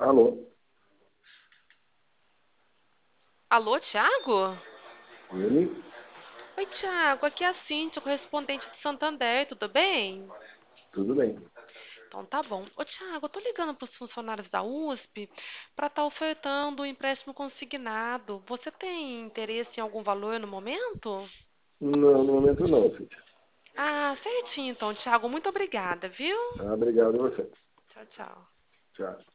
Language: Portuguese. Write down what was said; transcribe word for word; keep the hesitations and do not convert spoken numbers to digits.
Alô? Alô, Thiago? Ele? Oi, Thiago, aqui é a Cíntia, correspondente de Santander, tudo bem? Tudo bem. Então tá bom. Ô, Thiago, eu tô ligando para os funcionários da U S P para estar ofertando um empréstimo consignado. Você tem interesse em algum valor no momento? Não, no momento não, Cíntia. Ah, certinho então, Thiago, muito obrigada, viu? Ah, obrigado a você. Tchau, tchau. Tchau.